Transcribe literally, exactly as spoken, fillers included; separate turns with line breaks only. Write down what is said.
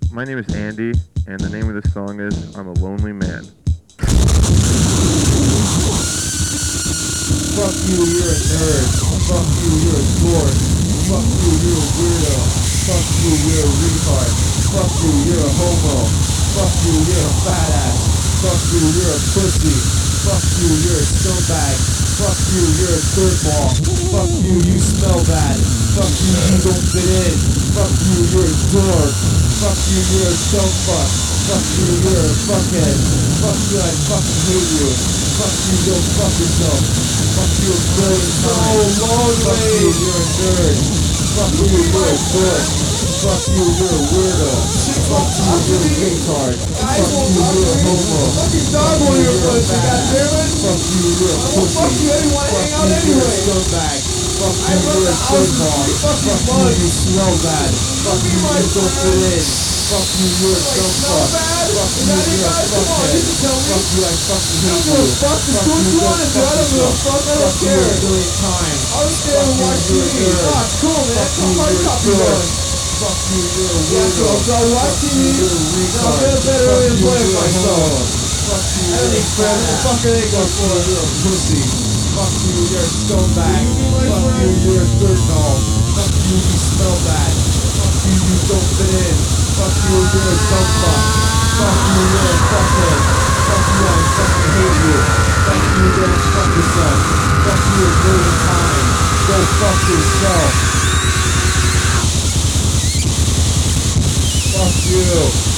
My name is Andy, and the name of the song is I'm a Lonely Man.
Fuck you, you're a nerd. Fuck you, you're a dork. Fuck you, you're a weirdo. Fuck you, you're a retard. Fuck you, you're a homo. Fuck you, you're a fat ass. Fuck you, you're a pussy. Fuck you, you're a scumbag. Fuck you, you're a dirtball. Fuck you, you smell bad. Fuck you, you don't fit in. Fuck you, you're a dork. Fuck you, you're a dumb fuck. Fuck you, you're a fuckhead. Fuck you, I fucking hate you. Fuck you, go fuck yourself. Fuck you, a million times. So long Fuck way. you, you're a nerd. Fuck you, you're a dork. Fuck you, you're a weirdo. Fuck you, you're a retard. Fuck you, you're a homo.
Fucking dog on your pussy, goddammit!
Fuck you, you're a pussy.
Fuck you, I didn't want to hang out
Fuck you, you're a
anyway!
scumbag. Fuck
I
you,
love
you're
the
a
house,
dirtball.
you fucking
Fuck you,
bug.
you smell bad. Fuck you,
my
you don't fit in. Fuck you, you're a dumb
smell
fuck.
bad?
Fuck
Is
you,
that it,
you're a
guys? Come on,
fuckhead.
you can tell me.
Fuck you, I fucking hate
I don't
you.
give a fuck, just
Fuck
do what
you,
you
go
want to do, I
fuck
don't give a
yourself.
fuck, I don't
Fuck you
care.
a billion times.
I'll stay and
Fuck
watch
you,
T V.
you're a nerd.
Ah, it's cool, man.
Fuck
Come
you,
on,
you're a
copy
dork.
one.
Fuck you, you're a
Yeah,
weirdo.
so, so I watch
Fuck
T V.
you, you're a
Now
retard.
I'm gonna better
Fuck
and
you,
play
you're a
myself.
homo. Fuck you,
I don't
you're a
need friends. What the
fat
fuck are they
ass.
going
Fuck
for?
you, you're a pussy. Fuck you, you're a scumbag.
You be my
Fuck you,
friend.
you're a dirt dog. Fuck you, you smell bad. Fuck you, you don't fit in. Fuck you, you're a dumb fuck. Fuck you, you're a fuckhead. Fuck you, I fucking hate you. Fuck you, go fuck yourself. Fuck you a million times. Go fuck yourself. Fuck you.